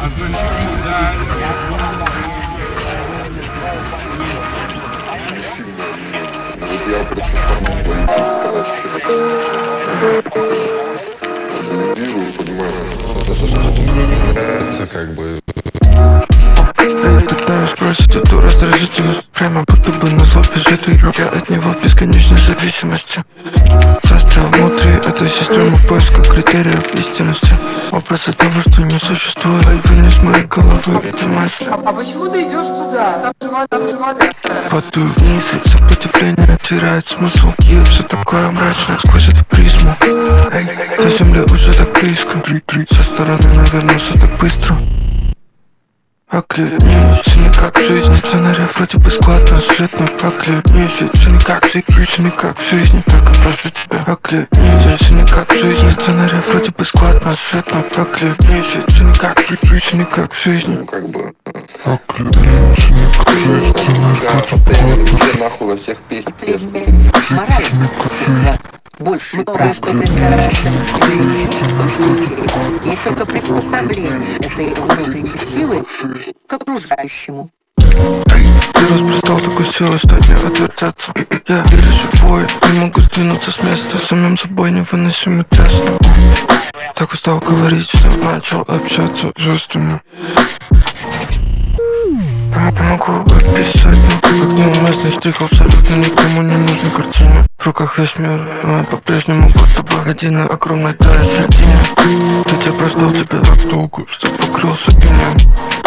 Я просто формально сказать, что понимаешь, как бы. Пытаюсь сбросить эту раздражительность, прямо будто бы на зло бежит, и я от него в бесконечной зависимости. Застрял внутри этой системы в поисках критериев истинности. Образ того, что не существует, вынес моей головы эти мысли. А почему ты идешь туда? Там же вода. Падаю вниз, и сопротивление теряет смысл. И все такое мрачное сквозь эту призму. Эй, до земли уже так близко. Со стороны, наверное, все так быстро. Оглянись, все не как в жизни. Сценарий вроде бы складно сжит, но оглянись, все не как в жизни, все не как в жизни. Только прошу тебя, оглянись, все не как в жизни. Сценарий вроде бы складно сжит, но оглянись, все не как в жизни, все не как в жизни. Ну как бы. Оглянись, все не как в жизни. Сценарий Я вроде постоянно бы везде нахуй во всех песнях. Морально. Больше многое, что представляется есть только приспособление этой внутренней силы к окружающему. Вирус пристал такой силой, что от него отвертеться. Я верю живой, не могу сдвинуться с места. Самим собой невыносимо тесно. Так устал говорить, что начал общаться жестами. Я могу описать, но как неуместный штрих абсолютно никому не нужной картины. В руках весь мир, но я по-прежнему будто бы один на огромной тае средине. Ведь я прождал тебя так долго, что покрылся инеем.